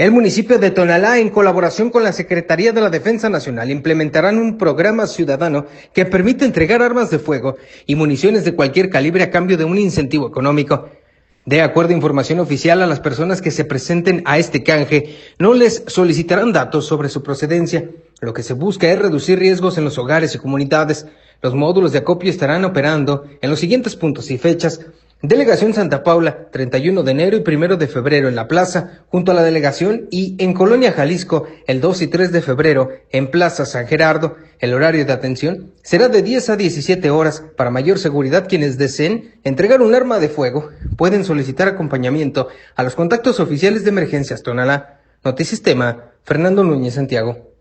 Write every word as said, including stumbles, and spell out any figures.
El municipio de Tonalá, en colaboración con la Secretaría de la Defensa Nacional, implementarán un programa ciudadano que permite entregar armas de fuego y municiones de cualquier calibre a cambio de un incentivo económico. De acuerdo a información oficial, a las personas que se presenten a este canje no les solicitarán datos sobre su procedencia. Lo que se busca es reducir riesgos en los hogares y comunidades. Los módulos de acopio estarán operando en los siguientes puntos y fechas: Delegación Santa Paula, treinta y uno de enero y primero de febrero en la plaza, junto a la delegación, y en Colonia Jalisco, el dos y tres de febrero, en Plaza San Gerardo. El horario de atención será de diez a diecisiete horas. Para mayor seguridad, quienes deseen entregar un arma de fuego pueden solicitar acompañamiento a los contactos oficiales de Emergencias Tonalá. Notisistema, Fernando Núñez Santiago.